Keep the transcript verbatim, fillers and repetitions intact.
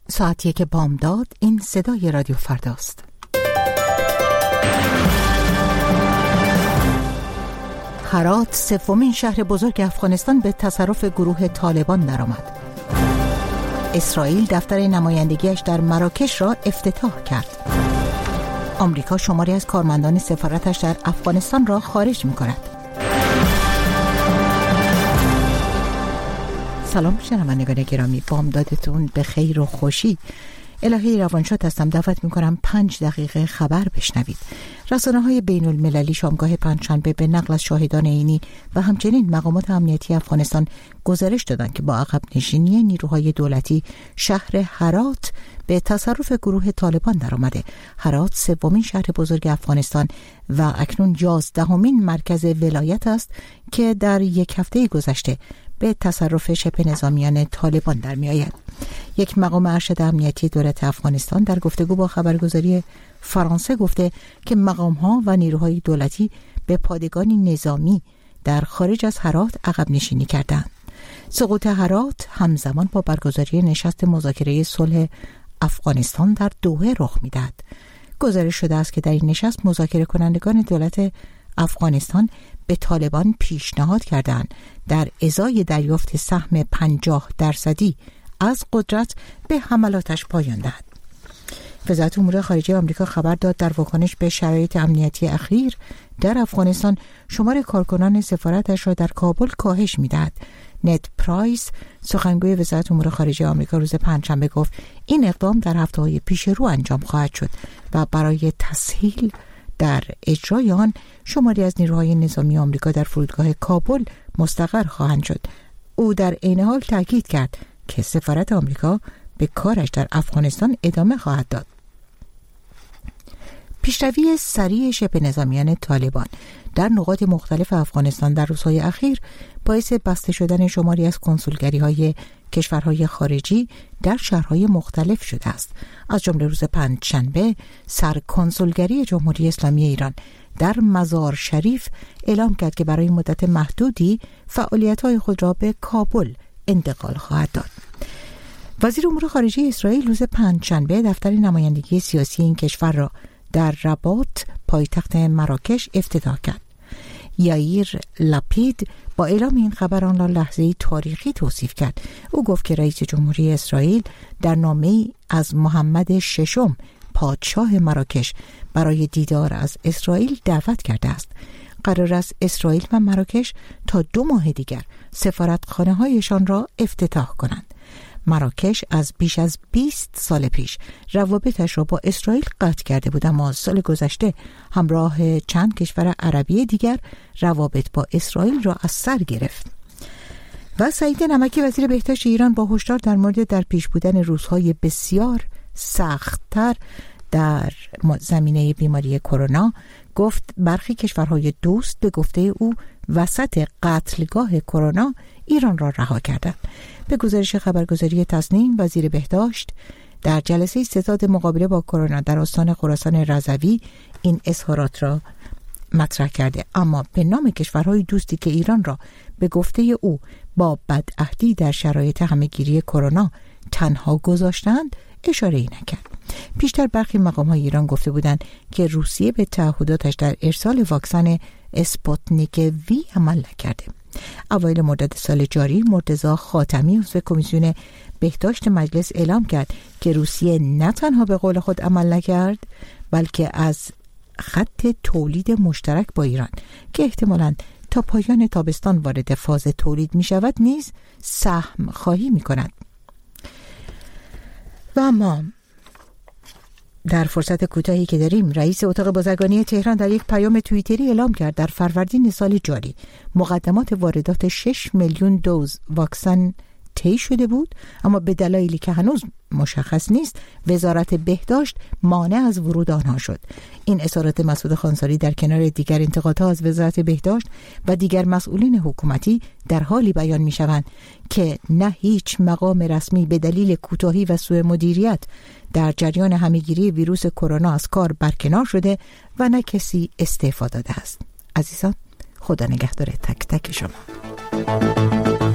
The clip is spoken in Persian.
ساعت یک بامداد. این صدای رادیو فرداست. هرات سومین شهر بزرگ افغانستان به تصرف گروه طالبان درآمد. اسرائیل دفتر نمایندگیش در مراکش را افتتاح کرد. آمریکا شماری از کارمندان سفارتش در افغانستان را خارج می‌کند. سلام شنوندگان گرامی، بامدادتون به خیر و خوشی. الهی روانشاد هستم. دعوت میکنم پنج دقیقه خبر بشنوید. رسانه های بین المللی شامگاه پنجشنبه به نقل از شاهدان عینی و همچنین مقامات امنیتی افغانستان گزارش دادند که با عقب نشینی نیروهای دولتی شهر هرات به تصرف گروه طالبان درآمده. هرات سومین شهر بزرگ افغانستان و اکنون یازدهمین مرکز ولایت است که در یک هفته گذشته به تصرف شبه نظامیان طالبان در می آید. یک مقام ارشد امنیتی دولت افغانستان در گفتگو با خبرگزاری فرانسه گفته که مقام‌ها و نیروهای دولتی به پادگانی نظامی در خارج از هرات عقب نشینی کردند. سقوط هرات همزمان با برگزاری نشست مذاکره صلح افغانستان در دوحه رخ می‌دهد. گزارش شده است که در این نشست مذاکره کنندگان دولت افغانستان به طالبان پیشنهاد کردند در ازای دریافت سهم پنجاه درصدی از قدرت به حملاتش پایان دهد. وزارت امور خارجه آمریکا خبر داد در واکنش به شرایط امنیتی اخیر در افغانستان شمار کارکنان سفارتش را در کابل کاهش می‌دهد. نت پرایس سخنگوی وزارت امور خارجه آمریکا روز پنجشنبه گفت این اقدام در هفته‌های پیش رو انجام خواهد شد و برای تسهیل در اجرای آن شماری از نیروهای نظامی آمریکا در فرودگاه کابل مستقر خواهند شد. او در عین حال تاکید کرد که سفارت آمریکا به کارش در افغانستان ادامه خواهد داد. پیشروی سریع شبه نظامیان طالبان در نقاط مختلف افغانستان در روزهای اخیر باعث بسته شدن شماری از کنسولگری‌های کشورهای خارجی در شهرهای مختلف شده است. از جمله روز پنجشنبه سرکنسولگری جمهوری اسلامی ایران در مزار شریف اعلام کرد که برای مدت محدودی فعالیت‌های خود را به کابل انتقال خواهد داد. وزیر امور خارجه اسرائیل روز پنجشنبه دفتر نمایندگی سیاسی این کشور را در رباط پایتخت مراکش افتتاح کرد. یائیر لپید با اعلام این خبر آن را لحظه‌ای تاریخی توصیف کرد. او گفت که رئیس جمهوری اسرائیل در نامه‌ای از محمد ششم پادشاه مراکش برای دیدار از اسرائیل دعوت کرده است. قرار است اسرائیل و مراکش تا دو ماه دیگر سفارتخانه‌هایشان را افتتاح کنند. مراکش از بیش از بیست سال پیش روابطش را با اسرائیل قطع کرده بود، اما سال گذشته همراه چند کشور عربی دیگر روابط با اسرائیل را از سر گرفت. و سعید نمکی وزیر بهداشت ایران با هشدار در مورد در پیش بودن روزهای بسیار سخت‌تر در زمینه بیماری کرونا گفت برخی کشورهای دوست به گفته او وسط قتلگاه کرونا ایران را رها کردند. به گزارش خبرگزاری تصنیم وزیر بهداشت در جلسه ستاد مقابله با کرونا در استان خراسان رضوی این اظهارات را مطرح کرده، اما به نام کشورهای دوستی که ایران را به گفته او با بدعهدی در شرایط همهگیری کرونا تنها گذاشتند اشاره‌ای نکرد. پیشتر برخی مقام‌های ایران گفته بودند که روسیه به تعهداتش در ارسال واکسن اسپوتنیک وی عمل نکرده. اوایل مرداد سال جاری مرتضی خاتمی عضو کمیسیون بهداشت مجلس اعلام کرد که روسیه نه تنها به قول خود عمل نکرد بلکه از خط تولید مشترک با ایران که احتمالاً تا پایان تابستان وارد فاز تولید می شود نیز سهم خواهی می کند. و اما در فرصت کوتاهی که داریم رئیس اتاق بازرگانی تهران در یک پیام توییتری اعلام کرد در فروردین سال جاری مقدمات واردات شش میلیون دوز واکسن طی شده بود، اما به دلایلی که هنوز مشخص نیست وزارت بهداشت مانع از ورود آنها شد. این اظهارات مسعود خانساری در کنار دیگر انتقادها از وزارت بهداشت و دیگر مسئولین حکومتی در حالی بیان می شوند که نه هیچ مقام رسمی به دلیل کوتاهی و سوء مدیریت در جریان همهگیری ویروس کرونا از کار برکنار شده و نه کسی استعفا داده است. عزیزان، خدا نگهدار تک تک شما.